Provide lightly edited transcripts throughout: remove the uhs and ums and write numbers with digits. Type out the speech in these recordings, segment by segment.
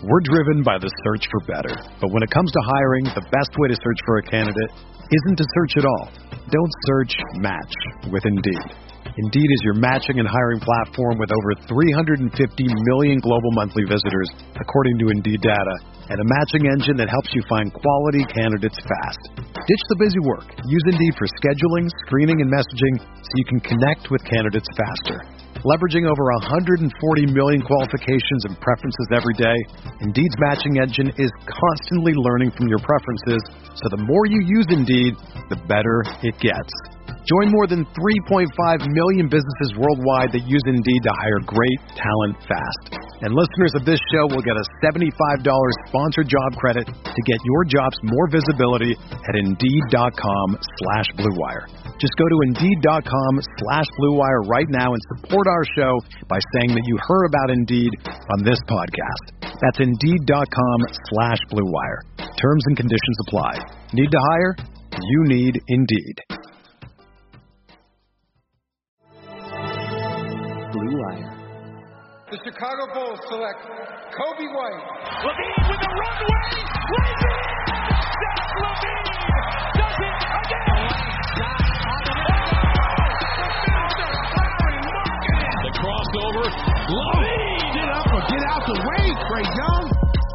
We're driven by the search for better. But when it comes to hiring, the best way to search for a candidate isn't to search at all. Don't search, match with Indeed. Indeed is your matching and hiring platform with over 350 million global monthly visitors, according to Indeed data, and a matching engine that helps you find quality candidates fast. Ditch the busy work. Use Indeed for scheduling, screening, and messaging so you can connect with candidates faster. Leveraging over 140 million qualifications and preferences every day, Indeed's matching engine is constantly learning from your preferences, so the more you use Indeed, the better it gets. Join more than 3.5 million businesses worldwide that use Indeed to hire great talent fast. And listeners of this show will get a $75 sponsored job credit to get your jobs more visibility at Indeed.com/Blue Wire. Just go to Indeed.com/Blue Wire right now and support our show by saying that you heard about Indeed on this podcast. That's Indeed.com/Blue Wire. Terms and conditions apply. Need to hire? You need Indeed. Blue Wire. The Chicago Bulls select Kobe White. LaVine with the runway. Zach LaVine does it again. The crossover. LaVine. Get out the way, Trae Young.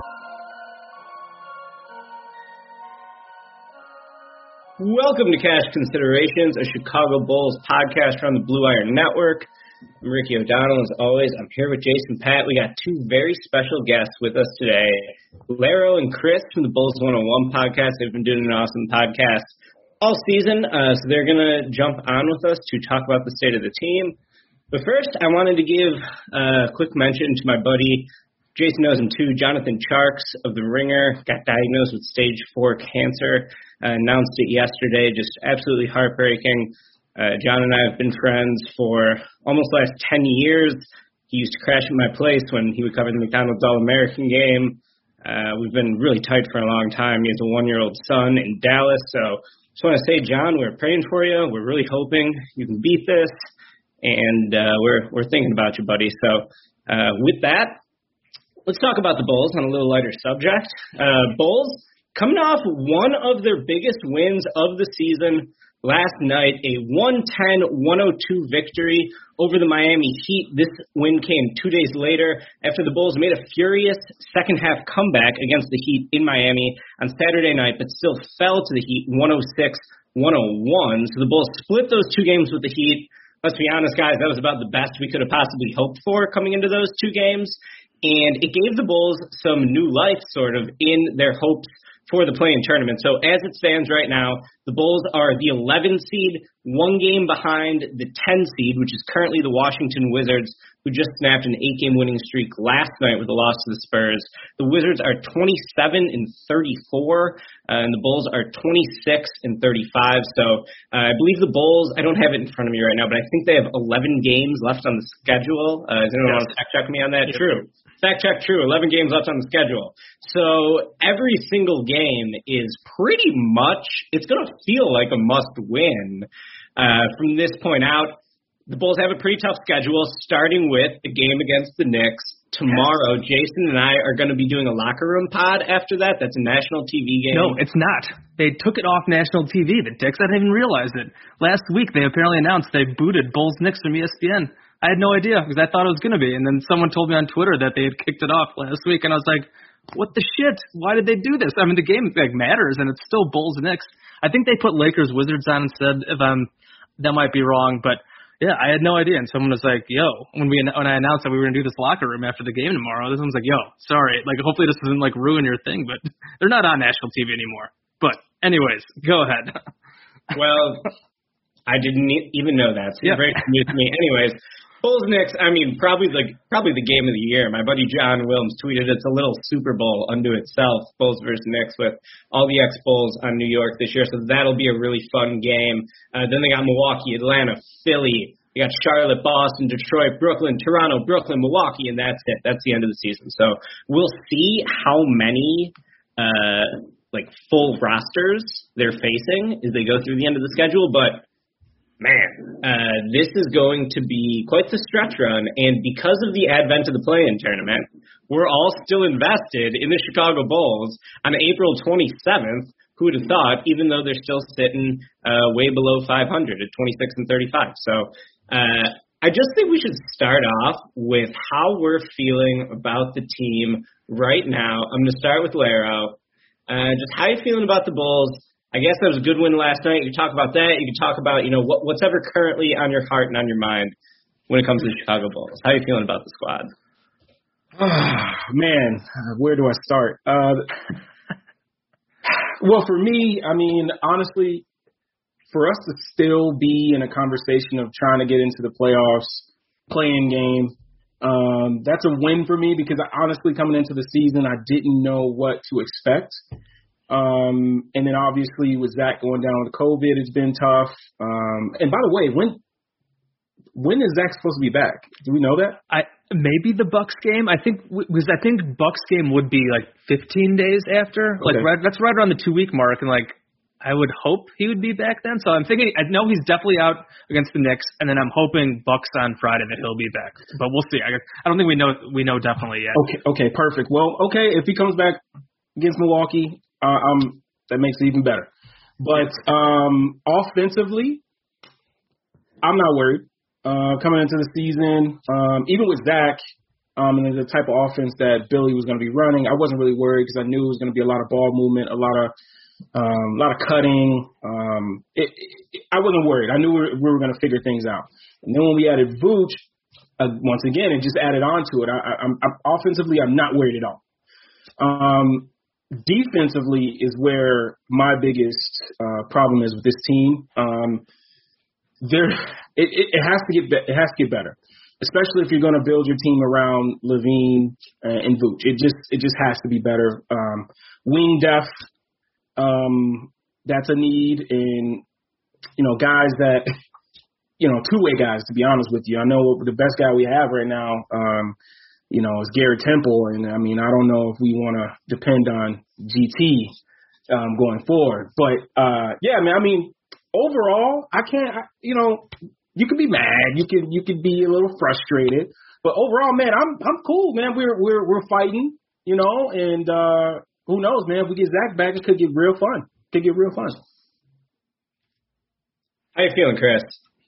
Welcome to Cash Considerations, a Chicago Bulls podcast from the Blue Wire Network. I'm Ricky O'Donnell. As always, I'm here with Jason Pat. We got two very special guests with us today, Laro and Chris from the Bulls 101 podcast. They've been doing an awesome podcast all season, so they're going to jump on with us to talk about the state of the team. But first, I wanted to give a quick mention to my buddy, Jason knows him too, Jonathan Tjarks of The Ringer, got diagnosed with stage 4 cancer, announced it yesterday, just absolutely heartbreaking. John and I have been friends for almost the last 10 years. He used to crash at my place when he would cover the McDonald's All-American game. We've been really tight for a long time. He has a 1-year-old son in Dallas. So just want to say, John, we're praying for you. We're really hoping you can beat this. And we're thinking about you, buddy. So with that, let's talk about the Bulls on a little lighter subject. Bulls coming off one of their biggest wins of the season last night, a 110-102 victory over the Miami Heat. This win came 2 days later after the Bulls made a furious second-half comeback against the Heat in Miami on Saturday night, but still fell to the Heat 106-101. So the Bulls split those two games with the Heat. Let's be honest, guys, that was about the best we could have possibly hoped for coming into those two games. And it gave the Bulls some new life, sort of, in their hopes for the play-in tournament. So as it stands right now, the Bulls are the 11 seed, one game behind the 10 seed, which is currently the Washington Wizards, who just snapped an 8-game winning streak last night with a loss to the Spurs. The Wizards are 27-34, and the Bulls are 26-35. So I believe the Bulls, I don't have it in front of me right now, but I think they have 11 games left on the schedule. Does anyone want to fact check me on that? True. Fact check, true. 11 games left on the schedule. So every single game is pretty much, it's going to feel like a must-win from this point out. The Bulls have a pretty tough schedule, starting with the game against the Knicks. Tomorrow, Jason and I are going to be doing a locker room pod after that. That's a national TV game. No, it's not. They took it off national TV. The Dicks, I didn't even realize it. Last week, they apparently announced they booted Bulls Knicks from ESPN. I had no idea because I thought it was going to be. And then someone told me on Twitter that they had kicked it off last week. And I was like, what the shit? Why did they do this? I mean, the game matters, and it's still Bulls Knicks. I think they put Lakers Wizards on instead. That might be wrong, but yeah, I had no idea. And someone was like, yo, when I announced that we were going to do this locker room after the game tomorrow, this one's like, yo, sorry. Like, hopefully this doesn't, like, ruin your thing, but they're not on national TV anymore. But anyways, go ahead. Well, I didn't even know that. So yeah. Very news to me. Anyways, Bulls Knicks, I mean, probably the game of the year. My buddy John Wilms tweeted it's a little Super Bowl unto itself, Bulls versus Knicks, with all the ex-Bulls on New York this year. So that'll be a really fun game. Then they got Milwaukee, Atlanta, Philly. They got Charlotte, Boston, Detroit, Brooklyn, Toronto, Brooklyn, Milwaukee, and that's it. That's the end of the season. So we'll see how many full rosters they're facing as they go through the end of the schedule, but Man, this is going to be quite the stretch run, and because of the advent of the play-in tournament, we're all still invested in the Chicago Bulls on April 27th. Who would have thought, even though they're still sitting way below 500 at 26 and 35. So I just think we should start off with how we're feeling about the team right now. I'm going to start with Laro. Just how you feeling about the Bulls? I guess that was a good win last night. You can talk about that. You can talk about, what's ever currently on your heart and on your mind when it comes to the Chicago Bulls. How are you feeling about the squad? Man, where do I start? Well, for me, I mean, honestly, for us to still be in a conversation of trying to get into the playoffs, play-in game, that's a win for me because honestly, coming into the season, I didn't know what to expect. And then obviously with Zach going down with COVID, it's been tough. And by the way, when is Zach supposed to be back? Do we know that? Maybe the Bucks game. I think Bucks game would be like 15 days after. Okay. That's right around the 2-week mark, and I would hope he would be back then. So I'm thinking, I know he's definitely out against the Knicks, and then I'm hoping Bucks on Friday that he'll be back. But we'll see. I don't think we know definitely yet. Okay, perfect. Well, okay, if he comes back against Milwaukee, that makes it even better. But offensively, I'm not worried. Coming into the season, even with Zach and the type of offense that Billy was going to be running, I wasn't really worried because I knew it was going to be a lot of ball movement, a lot of cutting. I wasn't worried. I knew we were going to figure things out. And then when we added Vooch, once again, it just added on to it. I'm offensively, I'm not worried at all. Defensively is where my biggest problem is with this team. It has to get better, especially if you're going to build your team around LaVine and Vooch. It just has to be better. Wing depth, that's a need, and guys that two-way guys. To be honest with you, I know the best guy we have right now, is Garrett Temple, and I mean I don't know if we want to depend on GT going forward, but yeah, man, I mean. Overall, I can't. You could be mad. You could be a little frustrated. But overall, man, I'm cool, man. We're fighting, and who knows, man? If we get Zach back, it could get real fun. How you feeling, Chris?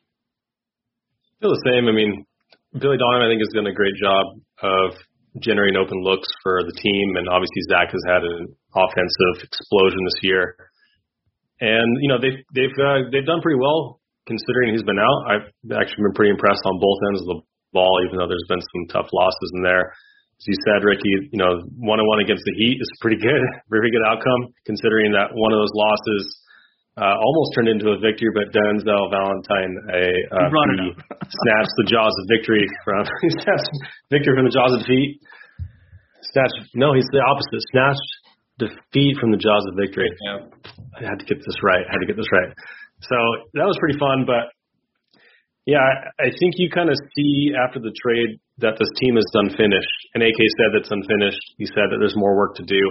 I feel the same. I mean, Billy Donovan, I think, has done a great job of generating open looks for the team, and obviously Zach has had an offensive explosion this year. And they've done pretty well considering he's been out. I've actually been pretty impressed on both ends of the ball, even though there's been some tough losses in there. As you said, Ricky, 1-1 against the Heat is pretty good, very good outcome considering that one of those losses almost turned into a victory, but Denzel Valentine snatched the jaws of victory from the jaws of defeat. He's the opposite. Snatched defeat from the jaws of victory. Yeah. I had to get this right. So that was pretty fun, but yeah, I think you kind of see after the trade that this team is unfinished. And AK said that's unfinished. He said that there's more work to do.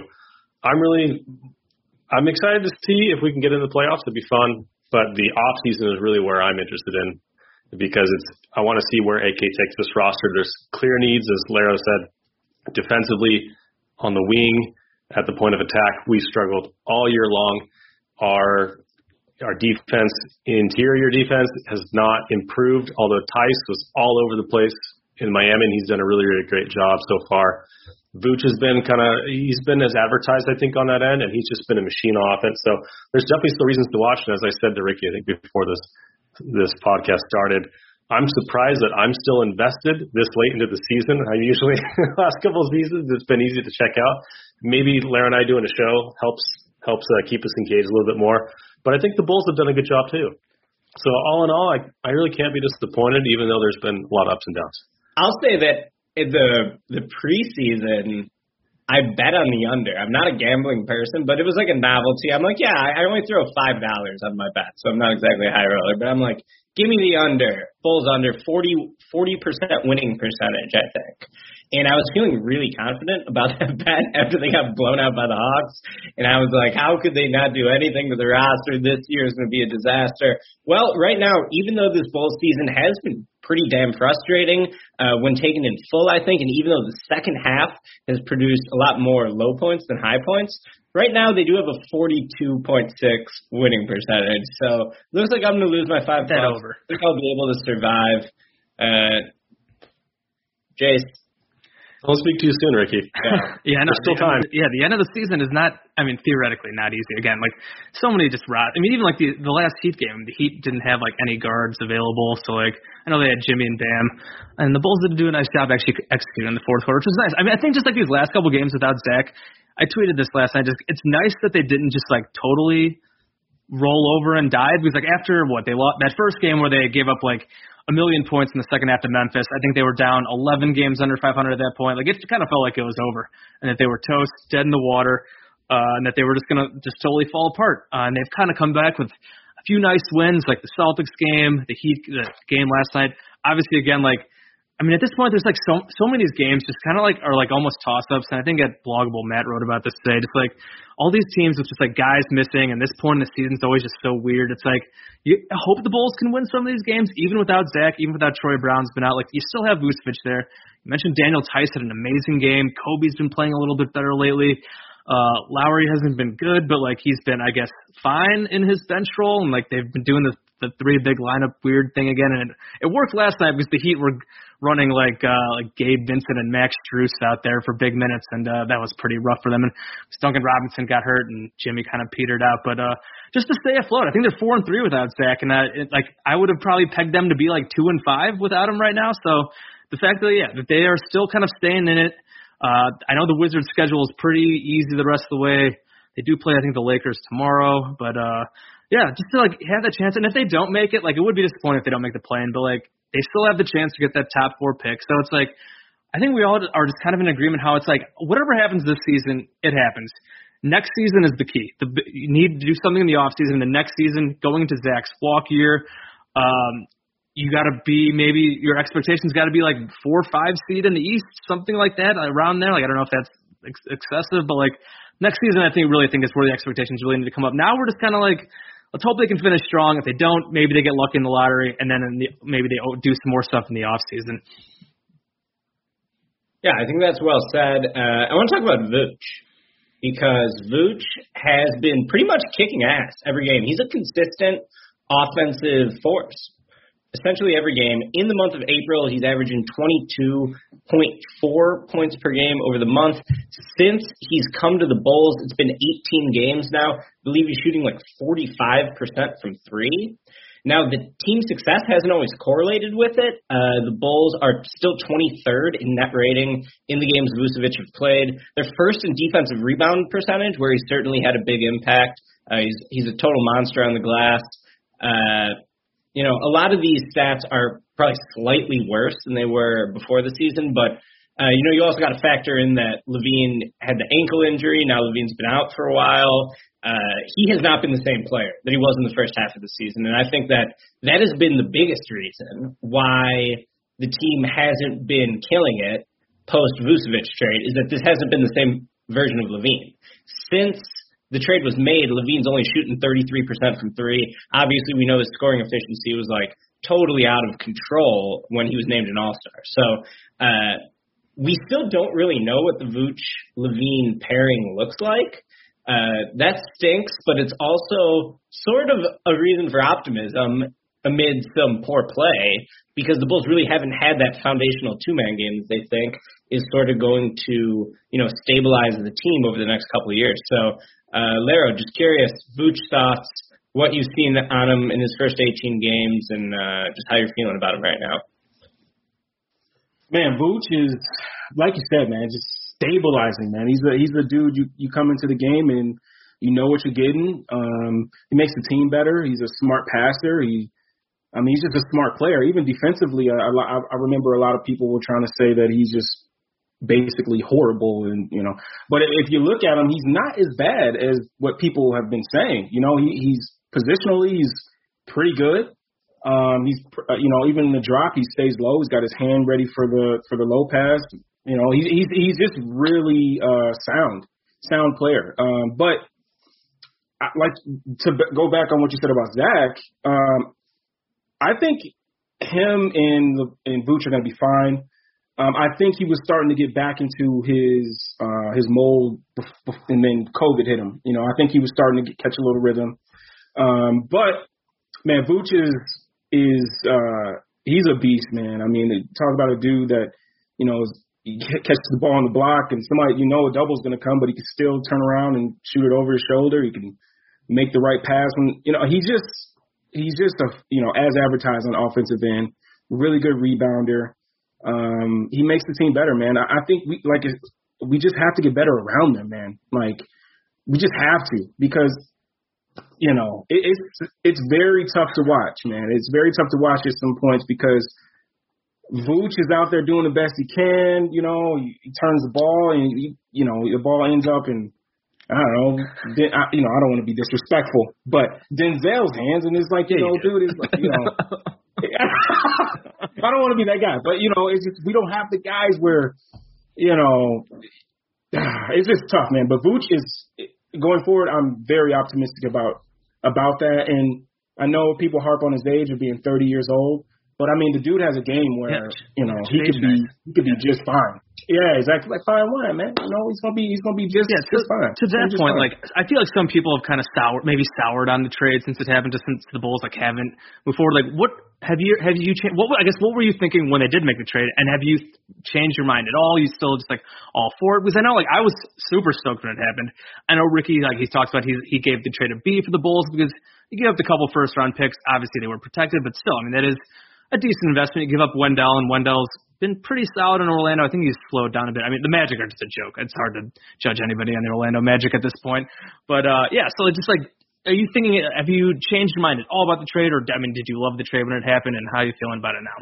I'm excited to see if we can get into the playoffs. It'd be fun, but the off season is really where I'm interested in because I want to see where AK takes this roster. There's clear needs, as Laro said, defensively on the wing. At the point of attack, we struggled all year long. Our defense, interior defense, has not improved, although Tice was all over the place in Miami, and he's done a really, really great job so far. Vooch has been he's been as advertised, I think, on that end, and he's just been a machine on offense. So there's definitely still reasons to watch. And as I said to Ricky, I think before this podcast started, I'm surprised that I'm still invested this late into the season. I usually, the last couple of seasons, it's been easy to check out. Maybe Lara and I doing a show helps keep us engaged a little bit more. But I think the Bulls have done a good job too. So all in all, I really can't be disappointed, even though there's been a lot of ups and downs. I'll say that in the preseason, I bet on the under. I'm not a gambling person, but it was like a novelty. I'm like, yeah, I only throw $5 on my bet, so I'm not exactly a high roller. But I'm like, give me the under. Bulls under 40% winning percentage, I think. And I was feeling really confident about that bet after they got blown out by the Hawks. And I was like, how could they not do anything to the roster? This year is going to be a disaster. Well, right now, even though this Bulls season has been pretty damn frustrating when taken in full, I think, and even though the second half has produced a lot more low points than high points, right now they do have a 42.6 winning percentage. So it looks like I'm going to lose my $5. Over. I think I'll be able to survive. Jace. Don't speak too soon, Ricky. Yeah, no, there's still time. The end of the season is not, theoretically not easy. Again, like, so many just even like the last Heat game, the Heat didn't have, like, any guards available. So, like, I know they had Jimmy and Bam. And the Bulls did do a nice job actually executing in the fourth quarter, which was nice. I think just, like, these last couple games without Zach, I tweeted this last night, it's nice that they didn't just, like, totally roll over and dive. Because, like, after, they lost that first game where they gave up, like, 1 million points in the second half to Memphis. I think they were down 11 games under 500 at that point. Like, it kind of felt like it was over, and that they were toast, dead in the water, and that they were just going to just totally fall apart. And they've kind of come back with a few nice wins, like the Celtics game, the Heat the game last night. Obviously, again, like, at this point, there's like so many of these games just kind of like are like almost toss-ups. And I think at Bloggable, Matt wrote about this today. Just like all these teams with just like guys missing, and this point in the season is always just so weird. It's like you hope the Bulls can win some of these games, even without Zach, even without Troy Brown's been out. Like, you still have Vucevic there. You mentioned Daniel Tice had an amazing game. Kobe's been playing a little bit better lately. Lowry hasn't been good, but like he's been, I guess, fine in his bench role. And like they've been doing the three big lineup weird thing again, and it worked last night because the Heat were running like Gabe Vincent and Max Strus out there for big minutes, and that was pretty rough for them. And Duncan Robinson got hurt, and Jimmy kind of petered out. But just to stay afloat, I think they're 4-3 without Zach, and I would have probably pegged them to be like 2-5 without him right now. So the fact that they are still kind of staying in it. I know the Wizards' schedule is pretty easy the rest of the way. They do play, I think, the Lakers tomorrow, but just to like have that chance. And if they don't make it, like, it would be disappointing if they don't make the play-in, but like they still have the chance to get that top 4 pick. So it's like, I think we all are just kind of in agreement how it's like, whatever happens this season, it happens. Next season is the key. You need to do something in the offseason. The next season, going into Zach's walk year, you got to be, maybe your expectations got to be like 4 or 5 seed in the East, something like that, around there. Like, I don't know if that's excessive, but like next season, I think is where the expectations really need to come up. Now we're just kind of like, let's hope they can finish strong. If they don't, maybe they get lucky in the lottery, and then maybe they do some more stuff in the offseason. Yeah, I think that's well said. I want to talk about Vooch, because Vooch has been pretty much kicking ass every game. He's a consistent offensive force, essentially every game. In the month of April, he's averaging 22.4 points per game over the month. Since he's come to the Bulls, it's been 18 games now. I believe he's shooting like 45% from three. Now, the team's success hasn't always correlated with it. The Bulls are still 23rd in net rating in the games Vucevic have played. They're first in defensive rebound percentage, where he's certainly had a big impact. He's a total monster on the glass. A lot of these stats are probably slightly worse than they were before the season, but you also got to factor in that LaVine had the ankle injury. Now LaVine's been out for a while. He has not been the same player that he was in the first half of the season, and I think that has been the biggest reason why the team hasn't been killing it post-Vucevic trade, is that this hasn't been the same version of LaVine. Since the trade was made, LaVine's only shooting 33% from three. Obviously, we know his scoring efficiency was like totally out of control when he was named an All-Star. So we still don't really know what the Vooch-LaVine pairing looks like. That stinks, but it's also sort of a reason for optimism amid some poor play, because the Bulls really haven't had that foundational two-man game that they think is sort of going to, stabilize the team over the next couple of years. So, Lero, just curious, Vooch thoughts, what you've seen on him in his first 18 games, and just how you're feeling about him right now. Man, Vooch is, like you said, man, just stabilizing, man. He's a dude you come into the game and you know what you're getting. He makes the team better. He's a smart passer. He's just a smart player. Even defensively, I remember a lot of people were trying to say that he's just basically horrible, and But if you look at him, he's not as bad as what people have been saying. He's positionally, he's pretty good. He's even in the drop, he stays low. He's got his hand ready for the low pass. You know, he's just really sound player. But like to go back on what you said about Zach, I think him and Vooch are going to be fine. I think he was starting to get back into his mold, and then COVID hit him. You know, I think he was starting to catch a little rhythm. But man, Vooch is he's a beast, man. I mean, talk about a dude that, you know, he catches the ball on the block, and somebody, you know, a double's going to come, but he can still turn around and shoot it over his shoulder. He can make the right pass. And, you know, he's just a, you know, as advertised on offensive end, really good rebounder. He makes the team better, man. I think we just have to get better around them, man. Like, we just have to, because, you know, it's very tough to watch, man. It's very tough to watch at some points because Vooch is out there doing the best he can. You know, he turns the ball, and you know, the ball ends up in, I don't know. I don't want to be disrespectful, but Denzel's hands, and it's like, you know, dude, it's like, you know, I don't want to be that guy, but you know, it's just we don't have the guys where, you know, it's just tough, man. But Vooch is going forward. I'm very optimistic about that, and I know people harp on his age of being 30 years old. But I mean, the dude has a game where, you know, he could be just fine. Yeah, exactly. Like fine wine, man. You know, he's gonna be just fine. To that point, like I feel like some people have kind of soured on the trade since it happened, since the Bulls like haven't moved forward. Like, what have you changed? What were you thinking when they did make the trade? And have you changed your mind at all? You still just like all for it? Because I know, like, I was super stoked when it happened. I know Ricky, like, he talks about he gave the trade a B for the Bulls because you give up a couple first round picks. Obviously, they were protected, but still, I mean, that is a decent investment. You give up Wendell, and Wendell's been pretty solid in Orlando. I think he's slowed down a bit. I mean, the Magic are just a joke. It's hard to judge anybody on the Orlando Magic at this point. But, yeah, so just like, are you thinking, have you changed your mind at all about the trade? Or, I mean, did you love the trade when it happened, and how are you feeling about it now?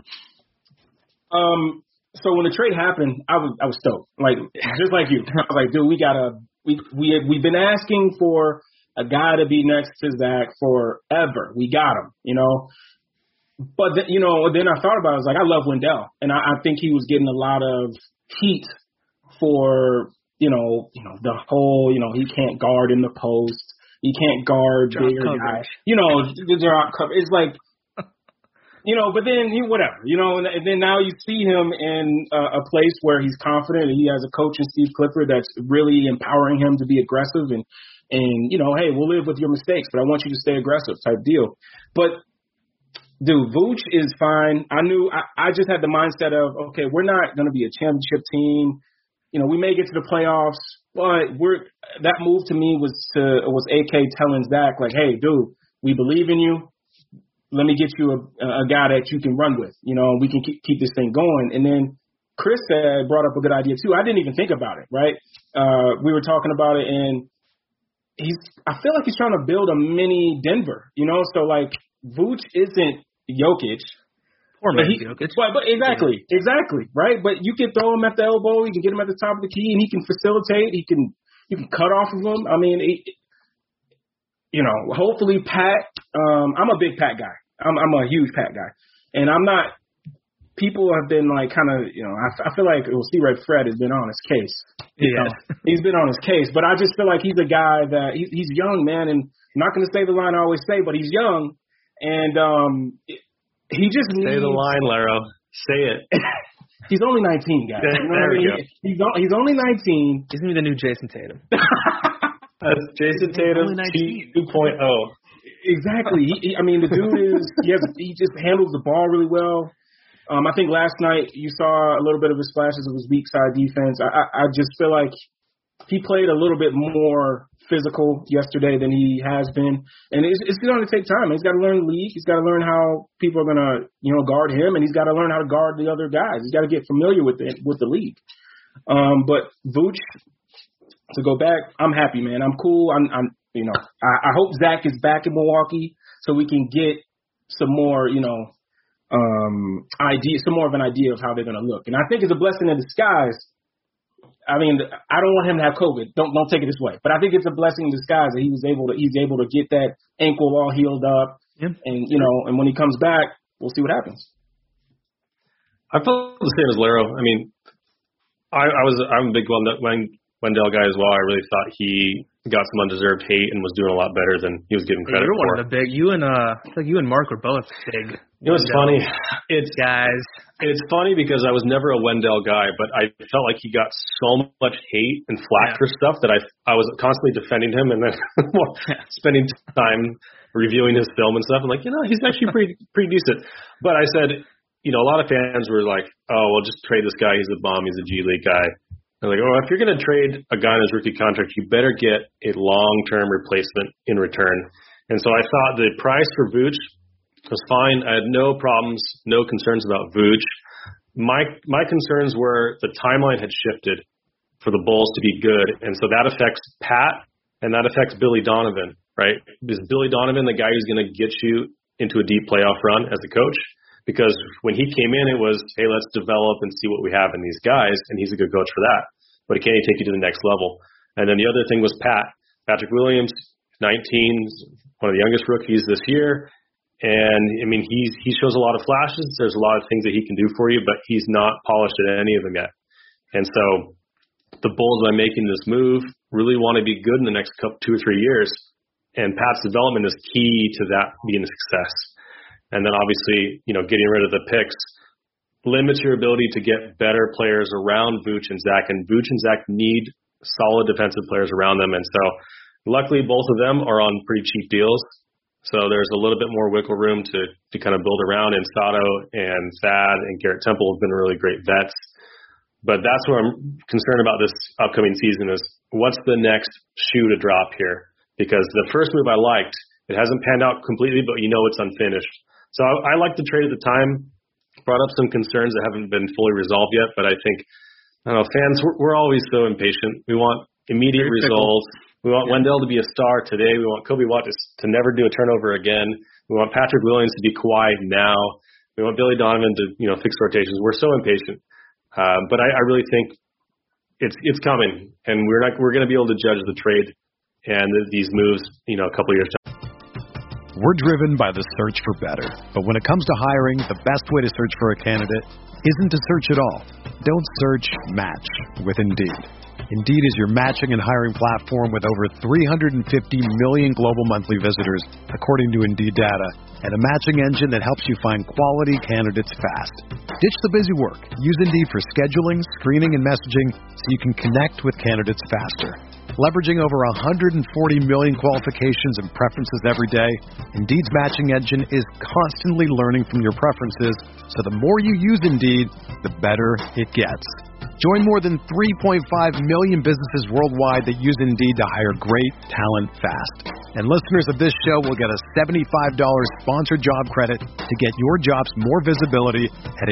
So when the trade happened, I was stoked. Like, just like you. I was like, dude, we've been asking for a guy to be next to Zach forever. We got him, you know. But, you know, then I thought about it. I was like, I love Wendell. And I think he was getting a lot of heat for, you know, the whole, you know, he can't guard in the post. He can't guard bigger guys. You know, the drop cover. It's like, you know, but then whatever, you know, and then now you see him in a place where he's confident, and he has a coach in Steve Clifford that's really empowering him to be aggressive and, you know, hey, we'll live with your mistakes, but I want you to stay aggressive type deal. But, dude, Vooch is fine. I just had the mindset of, okay, we're not going to be a championship team. You know, we may get to the playoffs, but that move to me was AK telling Zach, like, hey, dude, we believe in you. Let me get you a guy that you can run with. You know, we can keep this thing going. And then Chris brought up a good idea too. I didn't even think about it, right? We were talking about it, and I feel like he's trying to build a mini Denver, you know? So, like, Vooch isn't Jokic. Or maybe Jokic. But exactly, right? But you can throw him at the elbow, you can get him at the top of the key, and he can facilitate. You can cut off of him. I mean, you know, hopefully Pat. I'm a big Pat guy. I'm a huge Pat guy, and I'm not. People have been like kind of, you know, I feel like C-Red Fred has been on his case. Yeah, he's been on his case, but I just feel like he's a guy that he's young, man, and I'm not going to say the line I always say, but he's young. And he just needs... Say the line, Laro. Say it. He's only 19, guys. You know there we go. He's only 19. He's going to be the new Jason Tatum. That's Jason Tatum 2.0. Exactly. I mean, the dude he just handles the ball really well. I think last night you saw a little bit of his flashes of his weak side defense. I just feel like he played a little bit more physical yesterday than he has been, and it's going to take time. He's got to learn the league. He's got to learn how people are going to, you know, guard him, and he's got to learn how to guard the other guys. He's got to get familiar with the league. But Vooch, to go back, I'm happy, man. I'm cool. I'm you know, I hope Zach is back in Milwaukee so we can get some more, you know, some more of an idea of how they're going to look. And I think it's a blessing in disguise. I mean, I don't want him to have COVID. Don't take it this way. But I think it's a blessing in disguise that he's able to get that ankle all healed up. Yep. And, you know, and when he comes back, we'll see what happens. I feel the same as Laro. I mean, I'm a big Wendell guy as well. I really thought he got some undeserved hate and was doing a lot better than he was given credit for. You're one of the big. I feel like you and Mark were both big. You know what's funny? Guys. It's funny because I was never a Wendell guy, but I felt like he got so much hate and flack for stuff that I was constantly defending him and then spending time reviewing his film and stuff. I'm like, he's actually pretty decent. But I said, a lot of fans were like, oh, well, just trade this guy. He's a bum. He's a G League guy. I'm like, if you're going to trade a guy on his rookie contract, you better get a long-term replacement in return. And so I thought the price for Vooch was fine. I had no problems, no concerns about Vooch. My concerns were the timeline had shifted for the Bulls to be good, and so that affects Pat and that affects Billy Donovan, right? Is Billy Donovan the guy who's going to get you into a deep playoff run as a coach? Because when he came in, it was, hey, let's develop and see what we have in these guys, and he's a good coach for that. But can he take you to the next level? And then the other thing was Patrick Williams, 19, one of the youngest rookies this year. And, he shows a lot of flashes. There's a lot of things that he can do for you, but he's not polished at any of them yet. And so the Bulls, by making this move, really want to be good in the next 2 or 3 years. And Pat's development is key to that being a success. And then obviously, getting rid of the picks limits your ability to get better players around Vooch and Zach. And Vooch and Zach need solid defensive players around them. And so luckily both of them are on pretty cheap deals. So there's a little bit more wiggle room to kind of build around. And Sato and Thad and Garrett Temple have been really great vets. But that's what I'm concerned about this upcoming season is what's the next shoe to drop here? Because the first move I liked, it hasn't panned out completely, but it's unfinished. So I like the trade at the time, brought up some concerns that haven't been fully resolved yet, but I think, fans, we're always so impatient. We want immediate results. We want Wendell to be a star today. We want Kobe White to never do a turnover again. We want Patrick Williams to be quiet now. We want Billy Donovan to, fix rotations. We're so impatient. But I really think it's coming, and we're going to be able to judge the trade and these moves, a couple of years time. We're driven by the search for better. But when it comes to hiring, the best way to search for a candidate isn't to search at all. Don't search, match with Indeed. Indeed is your matching and hiring platform with over 350 million global monthly visitors, according to Indeed data, and a matching engine that helps you find quality candidates fast. Ditch the busy work. Use Indeed for scheduling, screening, and messaging so you can connect with candidates faster. Leveraging over 140 million qualifications and preferences every day, Indeed's matching engine is constantly learning from your preferences, so the more you use Indeed, the better it gets. Join more than 3.5 million businesses worldwide that use Indeed to hire great talent fast. And listeners of this show will get a $75 sponsored job credit to get your jobs more visibility at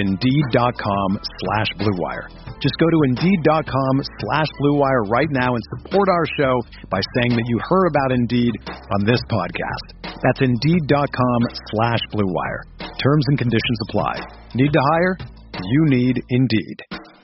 Indeed.com/BlueWire. Just go to Indeed.com/BlueWire right now and support our show by saying that you heard about Indeed on this podcast. That's Indeed.com/BlueWire. Terms and conditions apply. Need to hire? You need Indeed.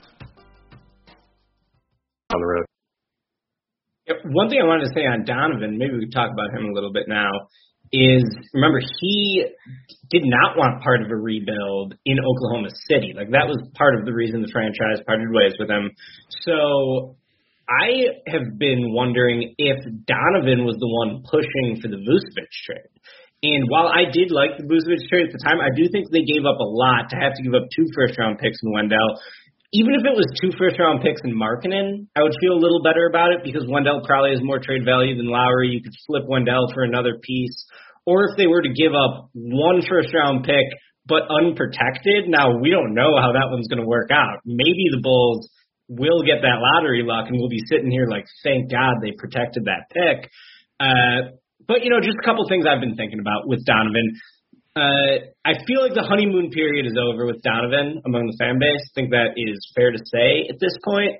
On the road. One thing I wanted to say on Donovan, maybe we could talk about him a little bit now, is remember he did not want part of a rebuild in Oklahoma City. Like that was part of the reason the franchise parted ways with him. So I have been wondering if Donovan was the one pushing for the Vucevic trade. And while I did like the Vucevic trade at the time, I do think they gave up a lot to have to give up 2 first-round picks in Wendell. Even if it was 2 first-round picks in Markkanen, I would feel a little better about it because Wendell probably has more trade value than Lowry. You could flip Wendell for another piece. Or if they were to give up 1 first-round pick but unprotected, now we don't know how that one's going to work out. Maybe the Bulls will get that lottery luck and we'll be sitting here like, thank God they protected that pick. But, just a couple things I've been thinking about with Donovan. I feel like the honeymoon period is over with Donovan among the fan base. I think that is fair to say at this point.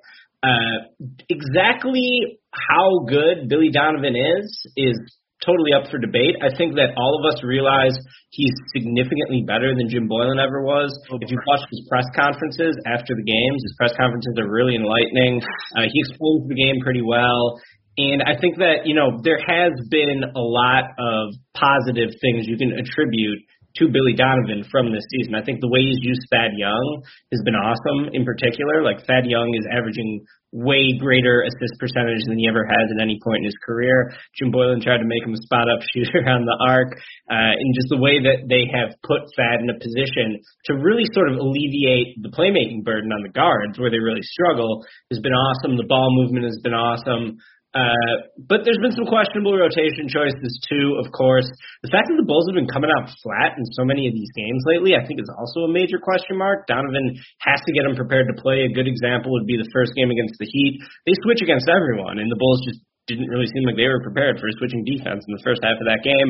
Exactly how good Billy Donovan is totally up for debate. I think that all of us realize he's significantly better than Jim Boylan ever was. If you watch his press conferences after the games, his press conferences are really enlightening. He explains the game pretty well. And I think that, there has been a lot of positive things you can attribute to Billy Donovan from this season. I think the way he's used Thad Young has been awesome in particular. Like Thad Young is averaging way greater assist percentage than he ever has at any point in his career. Jim Boylan tried to make him a spot-up shooter on the arc, and just the way that they have put Thad in a position to really sort of alleviate the playmaking burden on the guards where they really struggle has been awesome. The ball movement has been awesome. But there's been some questionable rotation choices too, of course. The fact that the Bulls have been coming out flat in so many of these games lately, I think is also a major question mark. Donovan has to get them prepared to play. A good example would be the first game against the Heat. They switch against everyone, and the Bulls just didn't really seem like they were prepared for switching defense in the first half of that game.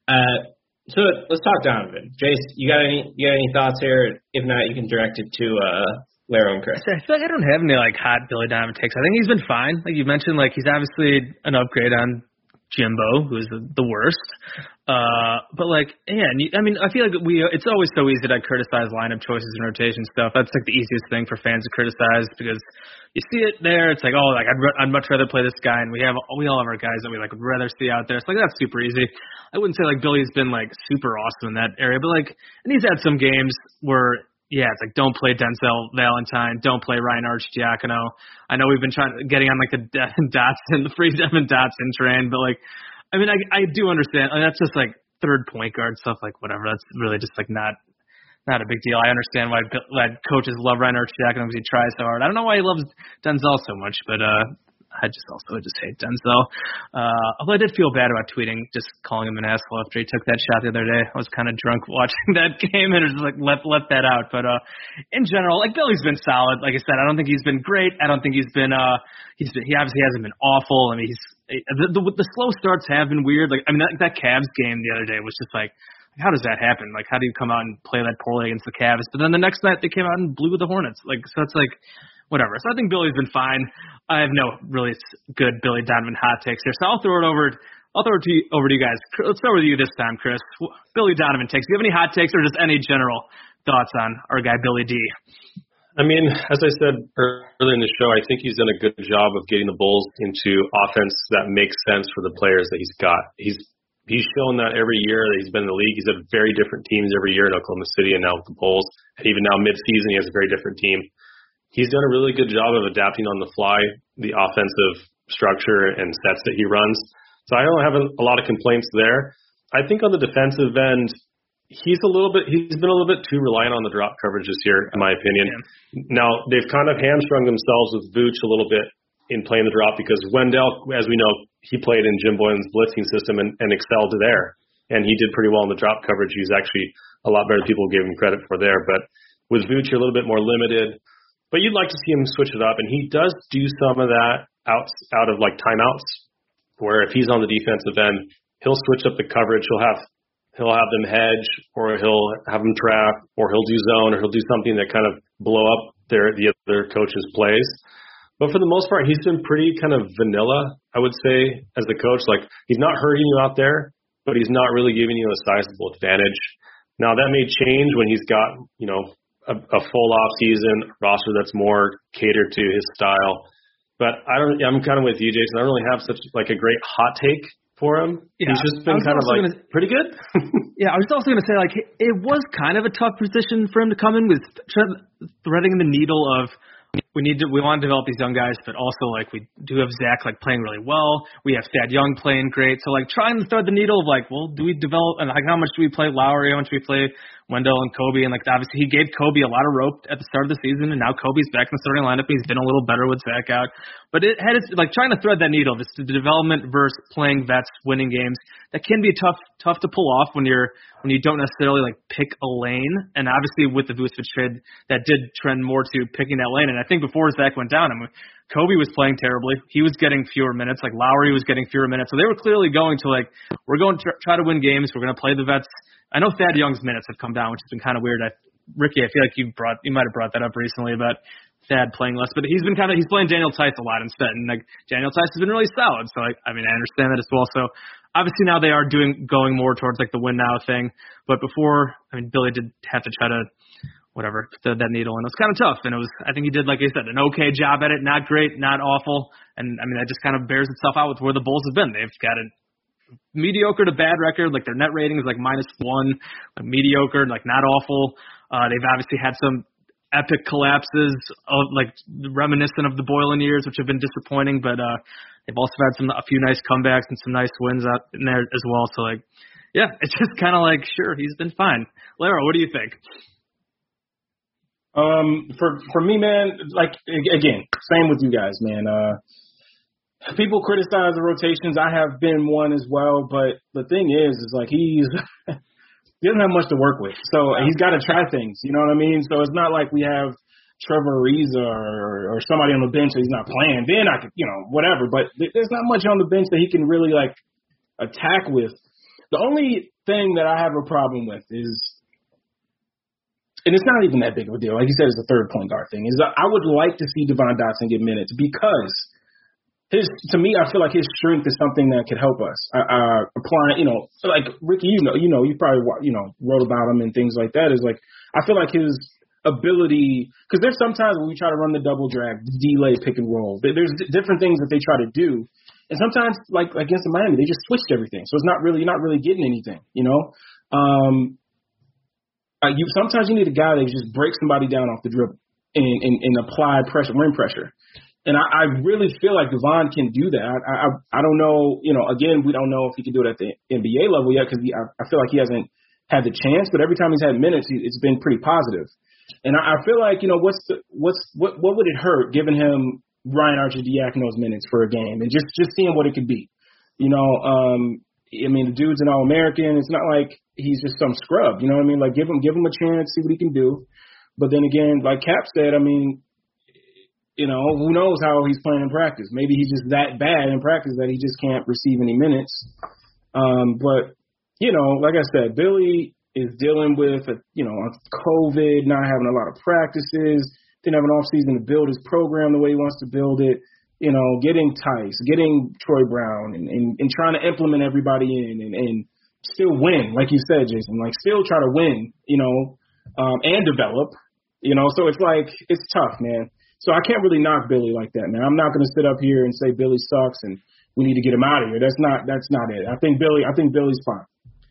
So let's talk Donovan. Jace, you got any thoughts here? If not, you can direct it to Laro and Chris. I feel like I don't have any hot Billy Donovan takes. I think he's been fine. Like you mentioned, he's obviously an upgrade on Jimbo, who's the worst. But I feel like it's always so easy to criticize lineup choices and rotation stuff. That's the easiest thing for fans to criticize because you see it there. It's I'd much rather play this guy, and we all have our guys that we would rather see out there. It's that's super easy. I wouldn't say Billy's been super awesome in that area, but and he's had some games where. Yeah, it's don't play Denzel Valentine, don't play Ryan Arcidiacono. I know we've been getting on the Dotson, the free Devin Dotson train, but I do understand. That's just third point guard stuff, whatever. That's really just not a big deal. I understand why coaches love Ryan Arcidiacono because he tries so hard. I don't know why he loves Denzel so much, but I just hate Denzel. Although I did feel bad about tweeting, just calling him an asshole after he took that shot the other day. I was kind of drunk watching that game and it was let that out. But in general, Billy's been solid. Like I said, I don't think he's been great. I don't think he obviously hasn't been awful. I mean, the slow starts have been weird. That Cavs game the other day was just how does that happen? How do you come out and play that poorly against the Cavs? But then the next night they came out and blew the Hornets. So it's whatever. So I think Billy's been fine. I have no really good Billy Donovan hot takes here. So I'll throw it over to you guys. Let's start with you this time, Chris. Billy Donovan takes. Do you have any hot takes or just any general thoughts on our guy Billy D? I mean, as I said earlier in the show, I think he's done a good job of getting the Bulls into offense that makes sense for the players that he's got. He's shown that every year that he's been in the league. He's had very different teams every year in Oklahoma City and now with the Bulls. And even now mid-season, he has a very different team. He's done a really good job of adapting on the fly the offensive structure and sets that he runs. So I don't have a lot of complaints there. I think on the defensive end, he's been a little bit too reliant on the drop coverage this year, in my opinion. Yeah. Now, they've kind of hamstrung themselves with Vooch a little bit in playing the drop because Wendell, as we know, he played in Jim Boylan's blitzing system and excelled there. And he did pretty well in the drop coverage. He's actually a lot better than people gave him credit for there. But with Vooch, you're a little bit more limited. But you'd like to see him switch it up, and he does do some of that out of timeouts, where if he's on the defensive end, he'll switch up the coverage. He'll have them hedge, or he'll have them trap, or he'll do zone, or he'll do something that kind of blow up the other coach's plays. But for the most part, he's been pretty kind of vanilla, I would say, as the coach. He's not hurting you out there, but he's not really giving you a sizable advantage. Now that may change when he's got a full off season roster that's more catered to his style. But I'm kind of with you, Jason. I don't really have such a great hot take for him. Yeah, he's just been pretty good. Yeah, I was also going to say it was kind of a tough position for him to come in with threading the needle of we want to develop these young guys, but also we do have Zach playing really well. We have Thad Young playing great. So trying to thread the needle of do we develop and how much do we play Lowry? How much do we play Wendell and Kobe? And obviously he gave Kobe a lot of rope at the start of the season, and now Kobe's back in the starting lineup. He's been a little better with Zach out, but it had trying to thread that needle, just the development versus playing vets, winning games. That can be tough to pull off when you don't necessarily pick a lane. And obviously with the Vucevic trade, that did trend more to picking that lane. And I think before Zach went down, Kobe was playing terribly. He was getting fewer minutes. Lowry was getting fewer minutes. So they were clearly going to we're going to try to win games. We're going to play the vets. I know Thad Young's minutes have come down, which has been kind of weird. Ricky, I feel like you might have brought that up recently about Thad playing less, but he's playing Daniel Theis a lot instead, and Daniel Theis has been really solid. So I understand that as well. So obviously now they are going more towards the win now thing, but before, Billy did have to try to thread that needle, and it was kind of tough. And I think he did, like you said, an okay job at it. Not great, not awful, and that just kind of bears itself out with where the Bulls have been. They've got mediocre to bad record. Like their net rating is like -1, like mediocre, like not awful. They've obviously had some epic collapses, like reminiscent of the Boylan years, which have been disappointing. But they've also had a few nice comebacks and some nice wins out in there as well. So like, yeah, it's just kind of like, sure, he's been fine. Lara, what do you think? For me, man, like again, same with you guys, man. People criticize the rotations. I have been one as well, but the thing is like he doesn't have much to work with, so he's got to try things. You know what I mean? So it's not like we have Trevor Ariza or somebody on the bench that he's not playing. Then I could, whatever. But there's not much on the bench that he can really like attack with. The only thing that I have a problem with is, and it's not even that big of a deal. Like you said, it's a third point guard thing. Is that I would like to see Devon Dotson get minutes because to me, I feel like his strength is something that could help us. Applying, like Ricky, you probably wrote about him and things like that. Is like I feel like his ability, because there's sometimes when we try to run the double drag, the delay pick and roll. There's different things that they try to do. And sometimes, like against the Miami, they just switched everything. So it's you're not really getting anything, sometimes you need a guy that just breaks somebody down off the dribble and apply pressure, rim pressure. And I really feel like Devon can do that. I don't know, again, we don't know if he can do it at the NBA level yet because I feel like he hasn't had the chance. But every time he's had minutes, it's been pretty positive. And I feel like, what would it hurt giving him Ryan Arcidiacono's minutes for a game and just seeing what it could be, the dude's an All-American. It's not like he's just some scrub, you know what I mean? Like give him a chance, see what he can do. But then again, like Cap said, who knows how he's playing in practice? Maybe he's just that bad in practice that he just can't receive any minutes. But like I said, Billy is dealing with COVID, not having a lot of practices. Didn't have an offseason to build his program the way he wants to build it, getting Tice, getting Troy Brown, and trying to implement everybody in and still win, like you said, Jason, like still try to win, and develop, so it's like, it's tough, man. So I can't really knock Billy like that, man. I'm not going to sit up here and say Billy sucks and we need to get him out of here. That's not it. I think Billy's fine.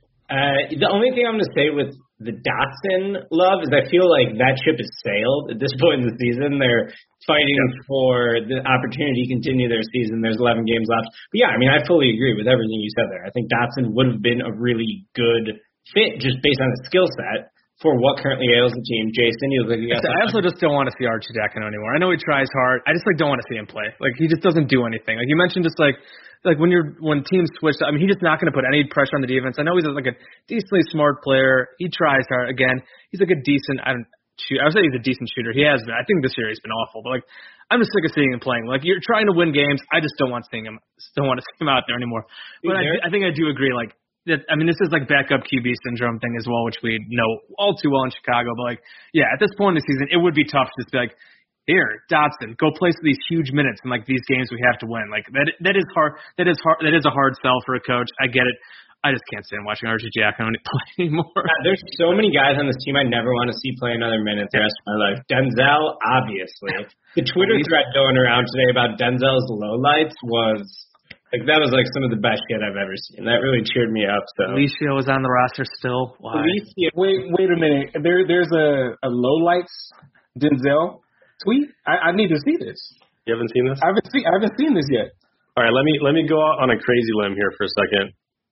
The only thing I'm going to say with the Dotson love is I feel like that ship has sailed at this point in the season. They're fighting for the opportunity to continue their season. There's 11 games left. But yeah, I fully agree with everything you said there. I think Dotson would have been a really good fit just based on his skill set for what currently ails the team. Jason, you look like you got I also just don't want to see Arcidiacono anymore. I know he tries hard. I just don't want to see him play. Like he just doesn't do anything. Like you mentioned, just like when teams switch, he's just not going to put any pressure on the defense. I know he's like a decently smart player. He tries hard. Again, he's like a decent. I would say he's a decent shooter. He has been. I think this year he's been awful. But I'm just sick of seeing him playing. Like you're trying to win games. I just don't want to see him. Don't want to see him out there anymore. But I think I do agree. Like that. This is like backup QB syndrome thing as well, which we know all too well in Chicago. But yeah, at this point in the season, it would be tough to just be like, here, Dotson, go play these huge minutes in these games we have to win. That is hard. That is a hard sell for a coach. I get it. I just can't stand watching Arcidiacono play anymore. There's so many guys on this team I never want to see play another minute the rest of my life. Denzel, obviously. The Twitter thread going around today about Denzel's lowlights was that was some of the best shit I've ever seen. That really cheered me up. So Alicia was on the roster still. Why? Alicia, wait a minute. There's a lowlights Denzel tweet? I need to see this. You haven't seen this? I haven't seen this yet. All right, let me go out on a crazy limb here for a second.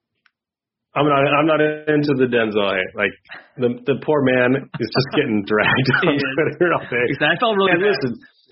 I'm not into the Denzel hate. The poor man is just getting dragged on Twitter all day. I felt really listen.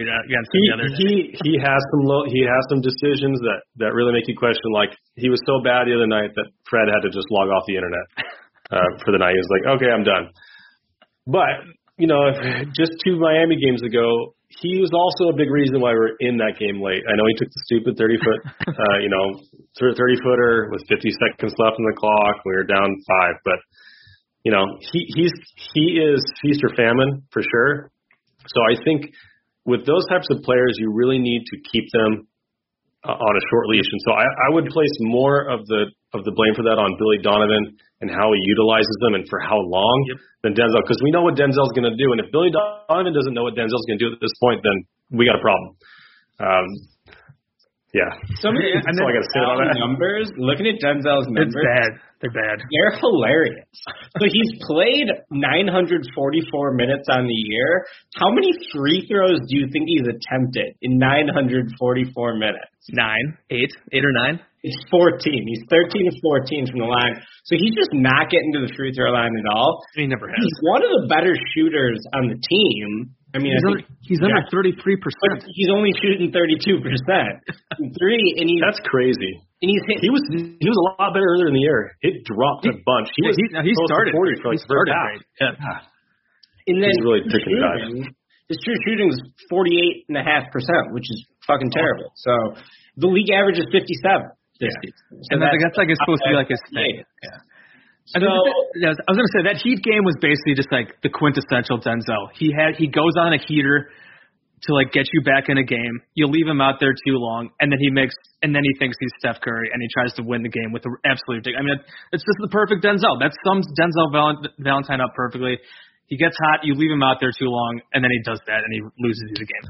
He has some decisions that really make you question. He was so bad the other night that Fred had to just log off the internet for the night. He was like, okay, I'm done. But just 2 Miami games ago, he was also a big reason why we're in that game late. I know he took the stupid 30-foot, 30-footer with 50 seconds left on the clock. We were down 5, but he is feast or famine for sure. So I think with those types of players, you really need to keep them on a short leash. And so I would place more of the blame for that on Billy Donovan and how he utilizes them and for how long than Denzel, because we know what Denzel's going to do. And if Billy Donovan doesn't know what Denzel's going to do at this point, then we got a problem. Yeah. Some of these That's all I got to say about that. numbers, looking at Denzel's numbers. It's bad. They're bad. They're hilarious. So he's played 944 minutes on the year. How many free throws do you think he's attempted in 944 minutes? 9, 8 or 9? It's 14. He's 13 of 14 from the line. So he's just not getting to the free throw line at all. He never has. He's one of the better shooters on the team. I mean, he's under 33%. He's only shooting 32% from three, and that's crazy. And he's hit. He was a lot better earlier in the year. It dropped a bunch. He started 40 for like the first half. Yeah. And then he's really picking guys. His true shooting is 48.5%, which is fucking terrible. So the league average is 57. Yeah. And that's like it's supposed to be like his thing. Yeah. I was going to say that Heat game was basically just like the quintessential Denzel. He goes on a heater to like get you back in a game. You leave him out there too long, and then he thinks he's Steph Curry, and he tries to win the game with the absolute. I mean, it's just the perfect Denzel. That sums Denzel Valentine up perfectly. He gets hot, you leave him out there too long, and then he does that, and he loses you the game.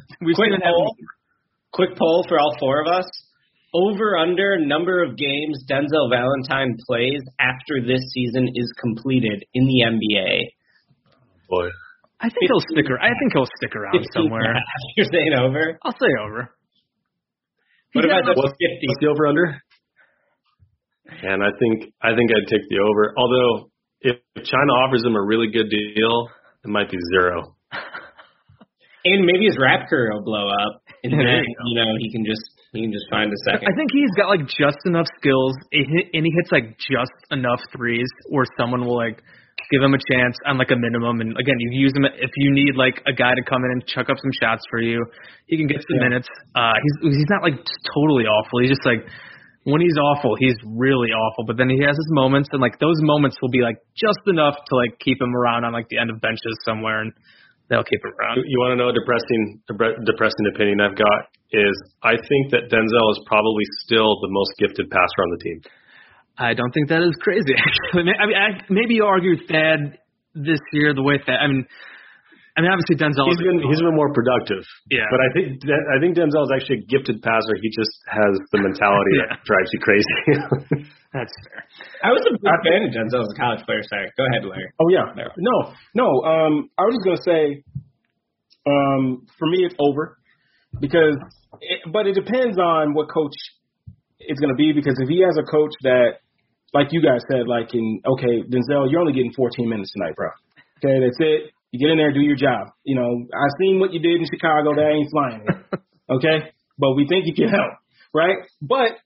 Quick poll for all four of us. Over under number of games Denzel Valentine plays after this season is completed in the NBA. Boy, I think he'll stick around somewhere. You're saying over? I'll say over. What about the 50? What's the over under? And I think I'd take the over. Although if China offers him a really good deal, it might be 0. And maybe his rap career will blow up, and then he can just find a second. I think he's got like just enough skills, and he hits like just enough threes where someone will like give him a chance on like a minimum. And again, you use him if you need like a guy to come in and chuck up some shots for you. He can get some minutes. He's not like totally awful. He's just like when he's awful, he's really awful. But then he has his moments, and like those moments will be like just enough to like keep him around on like the end of benches somewhere, and they'll keep him around. You want to know a depressing opinion I've got is I think that Denzel is probably still the most gifted passer on the team. I don't think that is crazy, actually. I mean, maybe you argue Thad this year the way Thad. I mean, obviously Denzel. He's been more productive. Yeah. But I think Denzel is actually a gifted passer. He just has the mentality that drives you crazy. That's fair. I was a big fan of Denzel as a college player. Sorry, go ahead, Larry. Oh yeah. No. I was just gonna say, for me it's over because, but it depends on what coach it's gonna be. Because if he has a coach that, like you guys said, Denzel, you're only getting 14 minutes tonight, bro. Okay, that's it. You get in there, do your job. I've seen what you did in Chicago. That ain't flying. Okay, but we think you can help, right? But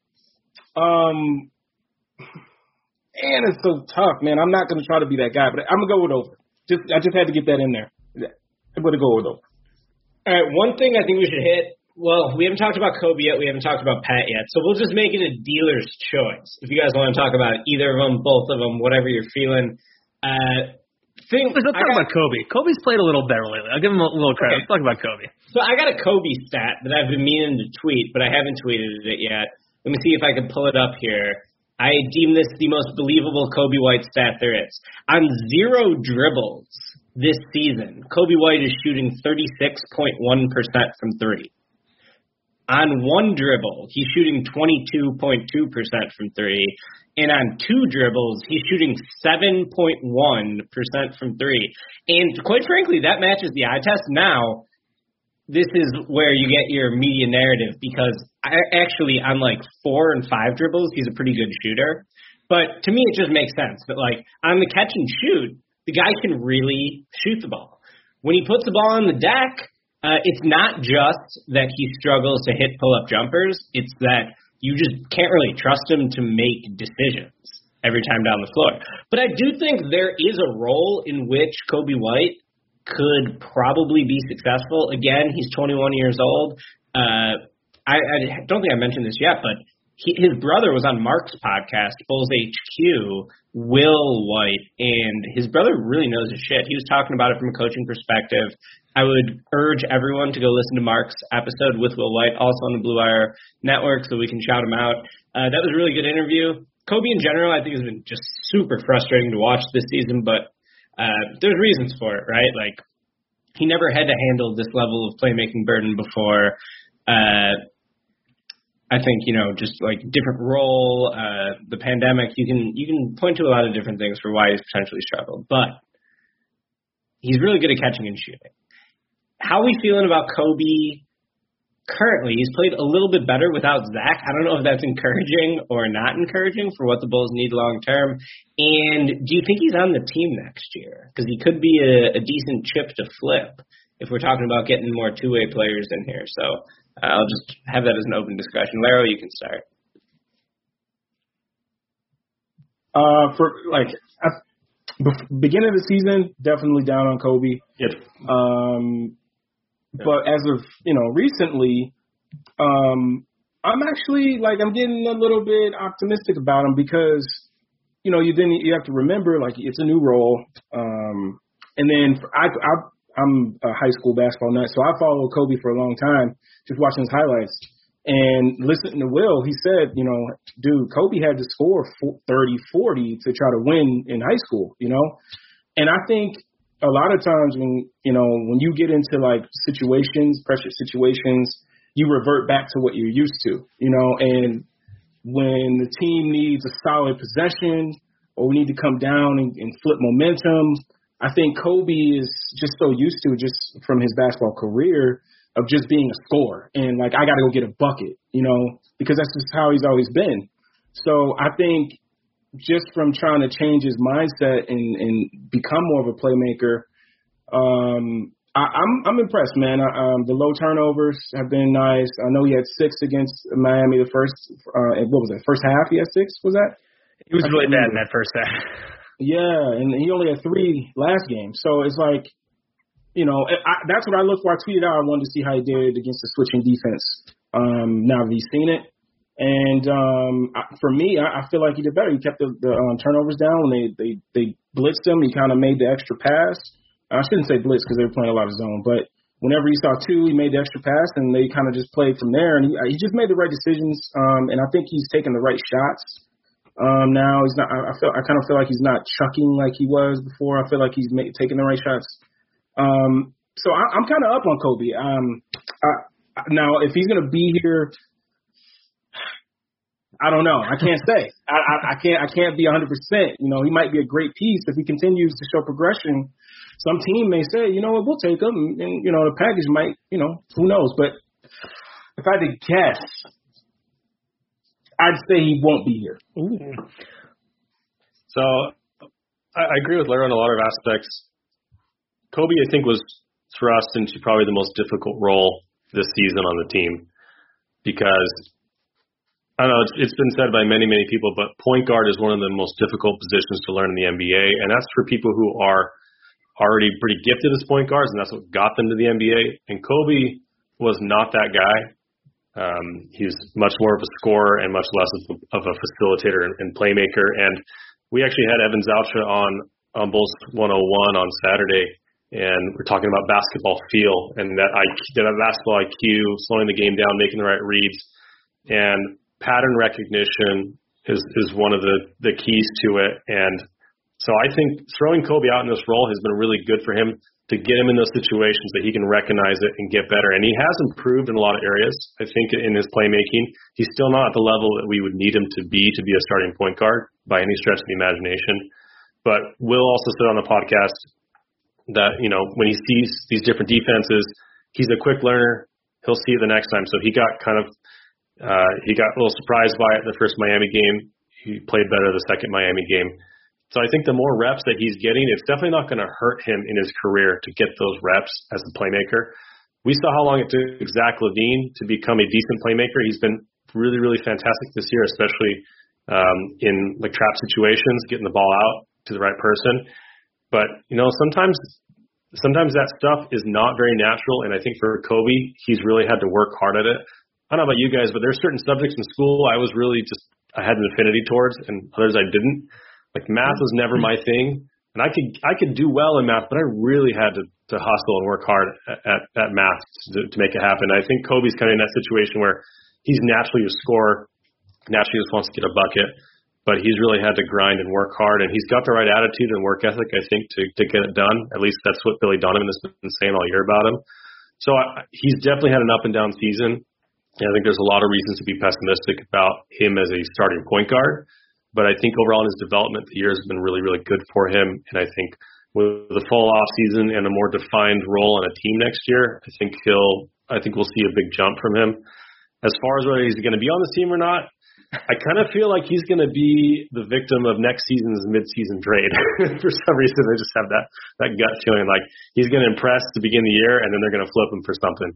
and it's so tough, man. I'm not going to try to be that guy, but I'm going to go with over. I just had to get that in there. I'm going to go with over. All right, one thing I think we should hit. Well, we haven't talked about Kobe yet. We haven't talked about Pat yet. So we'll just make it a dealer's choice. If you guys want to talk about either of them, both of them, whatever you're feeling. Let's talk about Kobe. Kobe's played a little better lately. I'll give him a little credit. Okay. Let's talk about Kobe. So I got a Kobe stat that I've been meaning to tweet, but I haven't tweeted it yet. Let me see if I can pull it up here. I deem this the most believable Kobe White stat there is. On 0 dribbles this season, Kobe White is shooting 36.1% from 3. On 1 dribble, he's shooting 22.2% from 3. And on 2 dribbles, he's shooting 7.1% from 3. And quite frankly, that matches the eye test. Now, this is where you get your media narrative because actually on like 4 and 5 dribbles, he's a pretty good shooter. But to me, it just makes sense that like on the catch and shoot, the guy can really shoot the ball. When he puts the ball on the deck, it's not just that he struggles to hit pull-up jumpers. It's that you just can't really trust him to make decisions every time down the floor. But I do think there is a role in which Kobe White could probably be successful. Again, he's 21 years old. I don't think I mentioned this yet, but his brother was on Mark's podcast, Bulls HQ, Will White, and his brother really knows his shit. He was talking about it from a coaching perspective. I would urge everyone to go listen to Mark's episode with Will White, also on the Blue Wire Network, so we can shout him out. That was a really good interview. Kobe in general, I think, has been just super frustrating to watch this season, but there's reasons for it, right? Like, he never had to handle this level of playmaking burden before. I think, just like different role, the pandemic, you can point to a lot of different things for why he's potentially struggled, but he's really good at catching and shooting. How are we feeling about Kobe currently? He's played a little bit better without Zach. I don't know if that's encouraging or not encouraging for what the Bulls need long term. And do you think he's on the team next year? Because he could be a decent chip to flip if we're talking about getting more two-way players in here. So I'll just have that as an open discussion. Laro, you can start. Beginning of the season, definitely down on Kobe. Yep. But as of, recently, I'm actually I'm getting a little bit optimistic about him because, you have to remember it's a new role. And then I'm a high school basketball nut, so I followed Kobe for a long time, just watching his highlights. And listening to Will, he said, dude, Kobe had to score 30, 40 to try to win in high school, And I think a lot of times when you get into pressure situations, you revert back to what you're used to, and when the team needs a solid possession or we need to come down and flip momentum, I think Kobe is just so used to, just from his basketball career, of just being a scorer and I got to go get a bucket, because that's just how he's always been. So I think just from trying to change his mindset and become more of a playmaker, I'm impressed, man. The low turnovers have been nice. I know he had 6 against Miami the first, what was that, first half he had 6, was that? He was really bad in that first half. Yeah, and he only had 3 last game. So it's that's what I looked for. I tweeted out I wanted to see how he did against the switching defense. Now that he's seen it. And for me, I feel like he did better. He kept the turnovers down when they blitzed him. He kind of made the extra pass. I shouldn't say blitz because they were playing a lot of zone, but whenever he saw 2, he made the extra pass, and they kind of just played from there. And he just made the right decisions, and I think he's taking the right shots. Now he's not. I kind of feel like he's not chucking like he was before. I feel like he's taking the right shots. So I'm kind of up on Kobe. Now, if he's going to be here, I don't know. I can't say. I can't be 100%. He might be a great piece if he continues to show progression. Some team may say, we'll take him, and the package might, who knows? But if I had to guess, I'd say he won't be here. Ooh. So I agree with Larry on a lot of aspects. Kobe, I think, was thrust into probably the most difficult role this season on the team because, I don't know, it's been said by many, many people, but point guard is one of the most difficult positions to learn in the NBA, and that's for people who are already pretty gifted as point guards, and that's what got them to the NBA. And Kobe was not that guy. He's much more of a scorer and much less of a facilitator and playmaker. And we actually had Evan Zoucha on Bulls 101 on Saturday, and we're talking about basketball feel and that basketball IQ, slowing the game down, making the right reads, and pattern recognition is one of the keys to it. And so I think throwing Kobe out in this role has been really good for him to get him in those situations that he can recognize it and get better. And he has improved in a lot of areas. I think in his playmaking, he's still not at the level that we would need him to be a starting point guard by any stretch of the imagination. But Will also said on the podcast that, when he sees these different defenses, he's a quick learner. He'll see it the next time. So he got he got a little surprised by it the first Miami game. He played better the second Miami game. So I think the more reps that he's getting, it's definitely not going to hurt him in his career to get those reps as a playmaker. We saw how long it took Zach LaVine to become a decent playmaker. He's been really, really fantastic this year, especially in trap situations, getting the ball out to the right person. But, sometimes that stuff is not very natural. And I think for Kobe, he's really had to work hard at it. I don't know about you guys, but there's certain subjects in school I had an affinity towards, and others I didn't. Math was never my thing, and I could do well in math, but I really had to hustle and work hard at math to make it happen. I think Kobe's kind of in that situation where he's naturally a scorer, naturally just wants to get a bucket, but he's really had to grind and work hard, and he's got the right attitude and work ethic, I think, to get it done. At least that's what Billy Donovan has been saying all year about him. So he's definitely had an up and down season. I think there's a lot of reasons to be pessimistic about him as a starting point guard. But I think overall in his development, the year has been really, really good for him. And I think with the full off season and a more defined role on a team next year, I think we'll see a big jump from him. As far as whether he's going to be on the team or not, I kind of feel like he's going to be the victim of next season's mid-season trade. For some reason, I just have that gut feeling like he's going to impress to begin the year, and then they're going to flip him for something.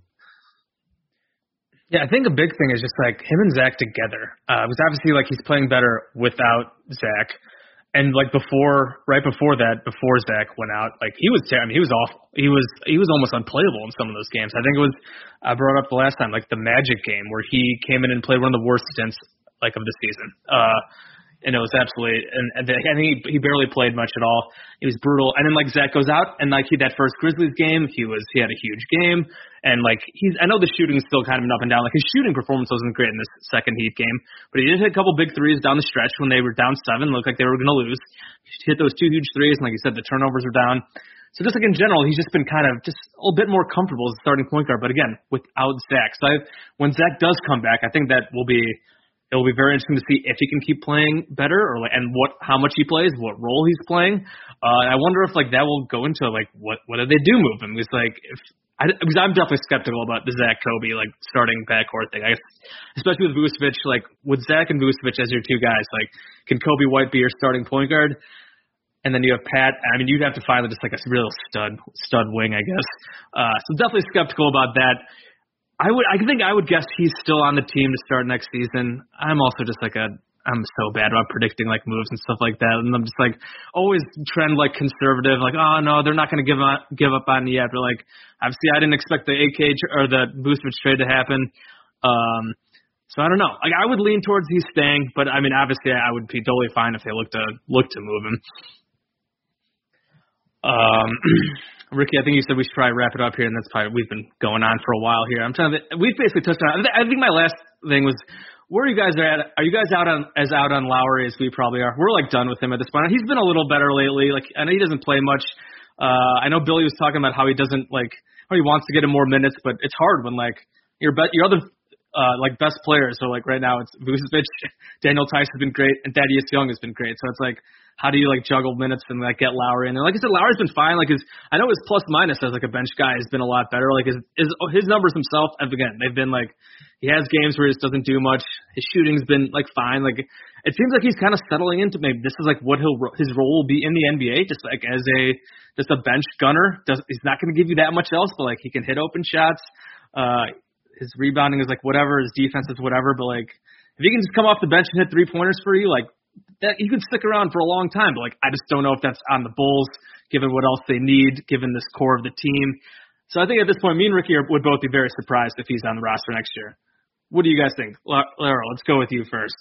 Yeah, I think a big thing is just like him and Zach together. Because obviously, like, he's playing better without Zach, and like right before Zach went out, like he was awful. He was almost unplayable in some of those games. I think it was I brought up the last time, like the Magic game where he came in and played one of the worst stints like of the season. And it was absolutely, and I think he barely played much at all. It was brutal. And then like Zach goes out and like that first Grizzlies game, he had a huge game. And like I know the shooting is still kind of an up and down. Like his shooting performance wasn't great in this second Heat game, but he did hit a couple big threes down the stretch when they were down 7. Looked like they were going to lose. He hit those 2 huge threes, and like you said, the turnovers are down. So just like in general, he's just been kind of just a little bit more comfortable as a starting point guard. But again, without Zach, so when Zach does come back, I think that will be. It'll be very interesting to see if he can keep playing better, and how much he plays, what role he's playing. I wonder if like that will go into like what do they do move him? Because like because I'm definitely skeptical about the Zach Kobe like starting backcourt thing. I guess, especially with Vucevic, like with Zach and Vucevic as your 2 guys, like can Kobe White be your starting point guard? And then you have Pat. I mean, you'd have to find just like a real stud wing, I guess. So definitely skeptical about that. I think I would guess he's still on the team to start next season. I'm also just like I'm so bad about predicting like moves and stuff like that, and I'm just like always trend like conservative, like oh no, they're not going to give up on me yet. But like obviously I didn't expect the AK or the Vucevic trade to happen. So I don't know. Like I would lean towards he's staying, but I mean obviously I would be totally fine if they look to move him. Ricky, I think you said we should probably wrap it up here, and that's probably we've been going on for a while here. We've basically touched on. I think my last thing was where you guys are at. Are you guys out on Lowry as we probably are? We're like done with him at this point. He's been a little better lately. Like I know he doesn't play much. I know Billy was talking about how he doesn't like how he wants to get him more minutes, but it's hard when like your other like best players. So like right now it's Vucevic, Daniel Tice has been great, and Thaddeus Young has been great. So it's like, how do you like juggle minutes and like get Lowry in? And like I said, Lowry's been fine. Like I know his plus minus as like a bench guy has been a lot better. Like his numbers himself, again, they've been like he has games where he just doesn't do much. His shooting's been like fine. Like it seems like he's kind of settling into maybe this is like what his role will be in the NBA, just like as a bench gunner. He's not going to give you that much else, but like he can hit open shots. His rebounding is like whatever. His defense is whatever. But like if he can just come off the bench and hit 3-pointers for you, like. That he could stick around for a long time, but like I just don't know if that's on the Bulls, given what else they need, given this core of the team. So I think at this point, me and Ricky would both be very surprised if he's on the roster next year. What do you guys think, Lara? Let's go with you first.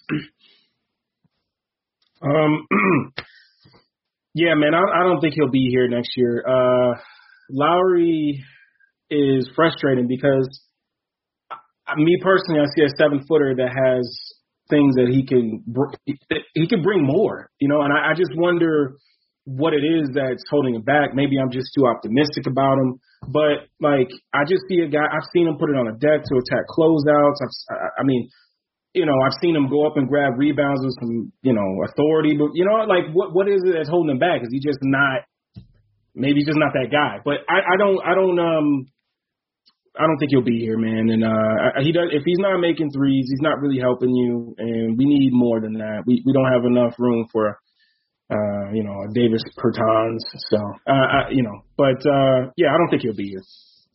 Yeah, man, I don't think he'll be here next year. Lowry is frustrating because me personally, I see a 7-footer that has things that he can bring more, you know, and I just wonder what it is that's holding him back. Maybe I'm just too optimistic about him, but like I just see a guy. I've seen him put it on a deck to attack closeouts. I mean, you know, I've seen him go up and grab rebounds with some, you know, authority. But you know, like what is it that's holding him back? Is he just not? Maybe he's just not that guy. But I don't think he'll be here, man. And he does. If he's not making threes, he's not really helping you. And we need more than that. We don't have enough room for, you know, a Davis Bertans. So, you know. But yeah, I don't think he'll be here.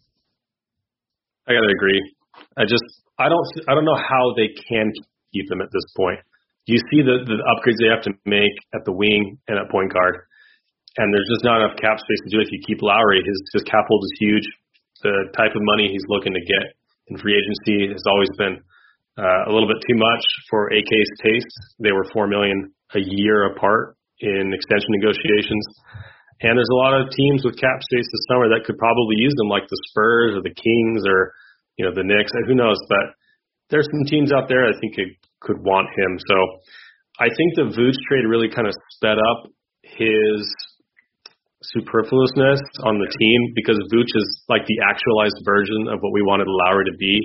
I gotta agree. I don't know how they can keep him at this point. You see the upgrades they have to make at the wing and at point guard, and there's just not enough cap space to do it. If you keep Lowry, his cap hold is huge. The type of money he's looking to get in free agency has always been a little bit too much for AK's taste. They were $4 million a year apart in extension negotiations, and there's a lot of teams with cap space this summer that could probably use them, like the Spurs or the Kings or the Knicks. Who knows? But there's some teams out there I think could want him. So I think the Vooch trade really kind of sped up his superfluousness on the team, because Vooch is like the actualized version of what we wanted Lowry to be.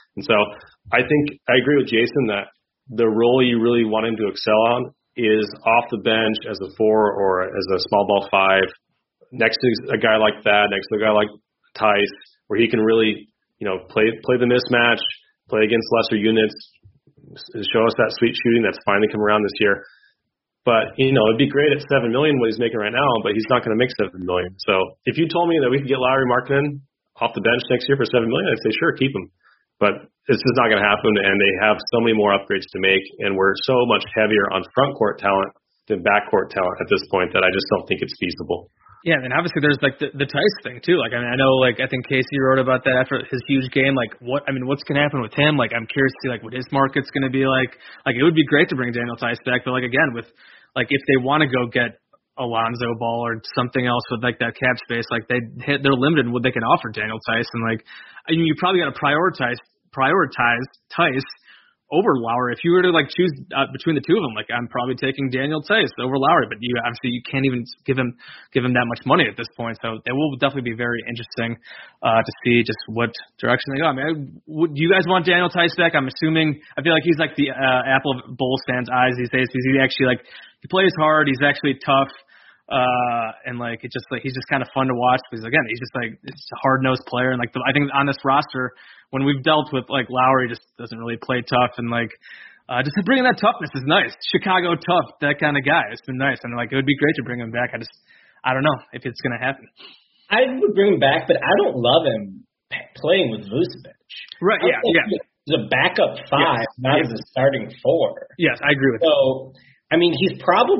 And so I think I agree with Jason that the role you really want him to excel on is off the bench as a 4 or as a small ball 5, next to a guy like that, next to a guy like Theis, where he can really, play the mismatch, play against lesser units, show us that sweet shooting that's finally come around this year. But, it'd be great at $7 million what he's making right now, but he's not going to make $7 million. So if you told me that we could get Lauri Markkanen off the bench next year for $7 million, I'd say, sure, keep him. But it's just not going to happen, and they have so many more upgrades to make, and we're so much heavier on front court talent than backcourt talent at this point that I just don't think it's feasible. Yeah, and obviously there's like the Theis thing too. Like, I mean, I know, like, I think Casey wrote about that after his huge game. Like, what's going to happen with him? Like, I'm curious to see what his market's going to be like. Like, it would be great to bring Daniel Theis back, but like, again, with like, if they want to go get Alonzo Ball or something else with like that cap space, like they're limited in what they can offer Daniel Theis. And like, I mean, you probably got to prioritize Theis over Lauri. If you were to like choose between the two of them, like, I'm probably taking Daniel Theis over Lauri, but you can't even give him that much money at this point. So it will definitely be very interesting to see just what direction they go. I mean, do you guys want Daniel Theis back? I'm assuming. I feel like he's like the apple of Bulls fans' eyes these days, because he actually he plays hard. He's actually tough. And like, it's just like, he's just kind of fun to watch, because again, he's just like, it's a hard-nosed player. And like, I think on this roster, when we've dealt with like Lauri, just doesn't really play tough, and like, just bringing that toughness is nice. Chicago tough, that kind of guy. It's been nice, and like, it would be great to bring him back. I don't know if it's gonna happen. I would bring him back, but I don't love him playing with Vucevic. Right? Yeah. He's a backup 5, not as a starting 4. Yes, I agree with that. So, I mean, he's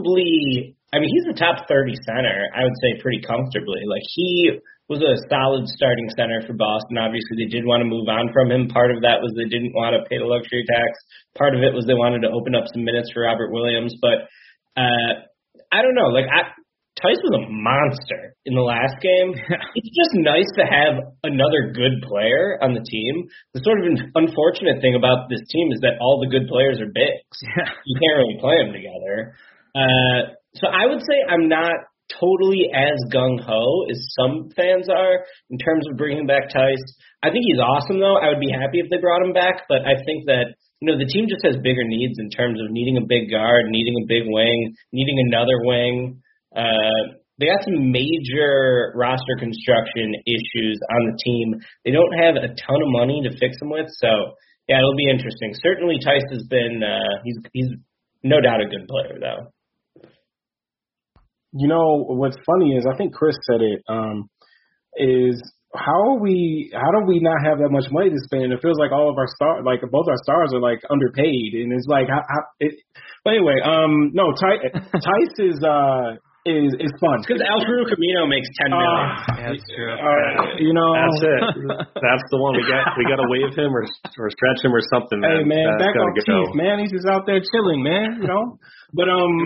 the top 30 center, I would say, pretty comfortably. Like, he was a solid starting center for Boston. Obviously, they did want to move on from him. Part of that was they didn't want to pay the luxury tax. Part of it was they wanted to open up some minutes for Robert Williams. But I don't know. Like, Theis was a monster in the last game. It's just nice to have another good player on the team. The sort of unfortunate thing about this team is that all the good players are bigs. Yeah. You can't really play them together. So I would say I'm not totally as gung-ho as some fans are in terms of bringing back Theis. I think he's awesome, though. I would be happy if they brought him back, but I think that, the team just has bigger needs in terms of needing a big guard, needing a big wing, needing another wing. They got some major roster construction issues on the team. They don't have a ton of money to fix them with, so yeah, it'll be interesting. Certainly Theis has been he's no doubt a good player, though. What's funny is, I think Chris said it, is how do we not have that much money to spend? It feels like all of our both our stars are like underpaid, and it's like, but anyway, no, Theis is fun. Because Al-Farouq Amino makes $10 million. That's true. That's it. That's the one we got to wave him or stretch him or something. Hey man, back off Chief, man. He's just out there chilling, man. But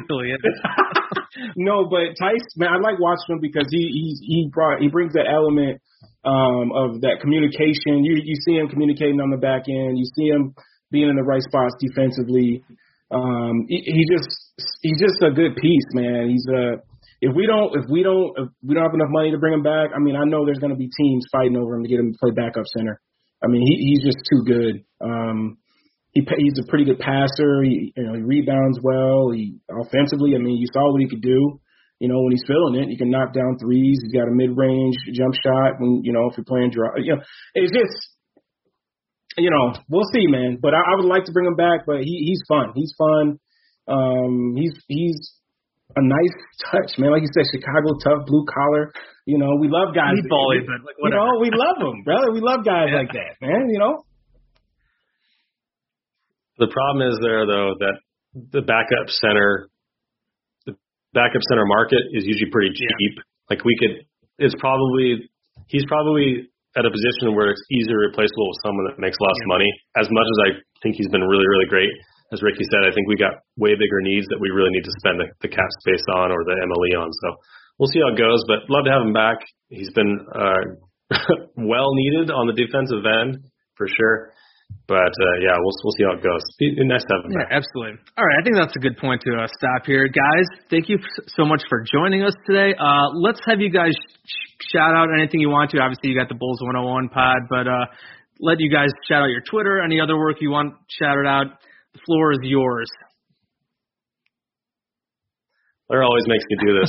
no, but Theis, man, I like watching him because he brings that element of that communication. You see him communicating on the back end. You see him being in the right spots defensively. He's just a good piece, man. If we don't have enough money to bring him back, I mean, I know there's going to be teams fighting over him to get him to play backup center. I mean, he's just too good. He's a pretty good passer. He rebounds well. Offensively, I mean, you saw what he could do. When he's feeling it, he can knock down threes. He's got a mid-range jump shot. When if you're playing draw, it's just, we'll see, man. But I would like to bring him back. But he's fun. He's fun. He's a nice touch, man. Like you said, Chicago tough, blue collar. We love guys. Meatball-y, but like, whatever. We love them, brother. We love guys like that, man. The problem is there, though, that the backup center market is usually pretty cheap. Like he's probably at a position where it's easier replaceable with someone that makes less money. As much as I think he's been really, really great, as Ricky said, I think we got way bigger needs that we really need to spend the cap space on or the MLE on. So we'll see how it goes, but love to have him back. He's been well needed on the defensive end for sure. But, we'll see how it goes. Be nice to have him back. Yeah, absolutely. All right, I think that's a good point to stop here. Guys, thank you so much for joining us today. Let's have you guys shout out anything you want to. Obviously, you got the Bulls 101 pod, but let you guys shout out your Twitter, any other work you want shouted out. The floor is yours. Larry always makes me do this.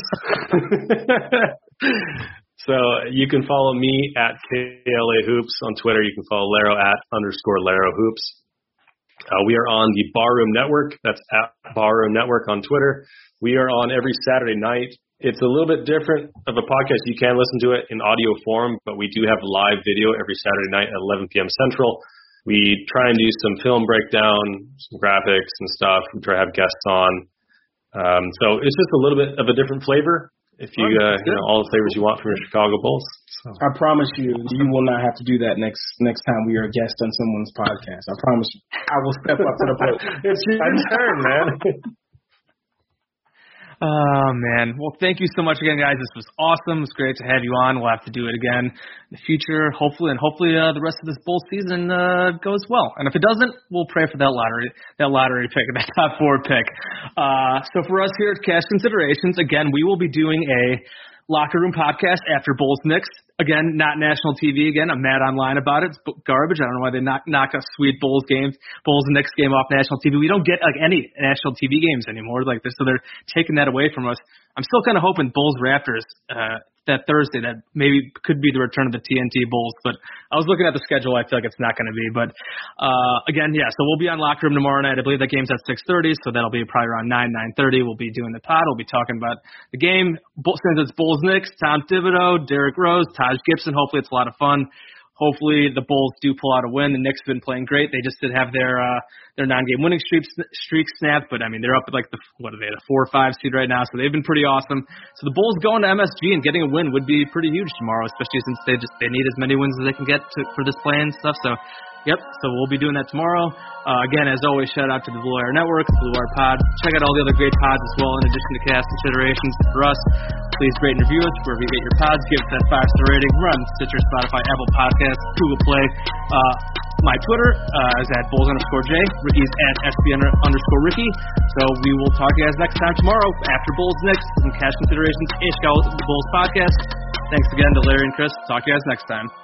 So you can follow me at KLA Hoops on Twitter. You can follow Laro at _Laro Hoops. We are on the Barroom Network. That's at Barroom Network on Twitter. We are on every Saturday night. It's a little bit different of a podcast. You can listen to it in audio form, but we do have live video every Saturday night at 11 p.m. Central. We try and do some film breakdown, some graphics and stuff. We try to have guests on. So it's just a little bit of a different flavor. If you, all the flavors you want from your Chicago Bulls. So. I promise you will not have to do that next time we are a guest on someone's podcast. I promise you. I will step up to the plate. It's your turn, man. Oh, man. Well, thank you so much again, guys. This was awesome. It's great to have you on. We'll have to do it again in the future, hopefully, and hopefully the rest of this bowl season goes well. And if it doesn't, we'll pray for that lottery pick, that top 4 pick. So for us here at Cash Considerations, again, we will be doing a locker room podcast after Bulls Knicks. Again, not national TV. Again, I'm mad online about it. It's garbage. I don't know why they knock a sweet Bulls Knicks game off national TV. We don't get like any national TV games anymore like this, so they're taking that away from us. I'm still kind of hoping Bulls Raptors that Thursday, that maybe could be the return of the TNT Bulls. But I was looking at the schedule. I feel like it's not going to be. But again, yeah. So we'll be on Locker Room tomorrow night. I believe that game's at 6:30, so that'll be probably around 9:30. We'll be doing the pod. We'll be talking about the game. Since it's Bulls Knicks, Tom Thibodeau, Derrick Rose, Taj Gibson. Hopefully it's a lot of fun. Hopefully the Bulls do pull out a win. The Knicks have been playing great. They just did have their 9-game winning streak snapped, but I mean they're up at like the 4 or 5 seed right now, so they've been pretty awesome. So the Bulls going to MSG and getting a win would be pretty huge tomorrow, especially since they need as many wins as they can get for this play-in stuff. So yep, so we'll be doing that tomorrow. Again, as always, shout out to the Blue Wire Network, Blue Wire Pod. Check out all the other great pods as well, in addition to Cast Considerations. For us, please rate and review us wherever you get your pods. Give us that 5-star rating. We're on Stitcher, Spotify, Apple Podcasts, Google Play. My Twitter is at Bulls_J. Ricky's at SB_Ricky. So we will talk to you guys next time tomorrow after Bulls Knicks from Cash Considerations, Chicago Bulls Podcast. Thanks again to Larry and Chris. Talk to you guys next time.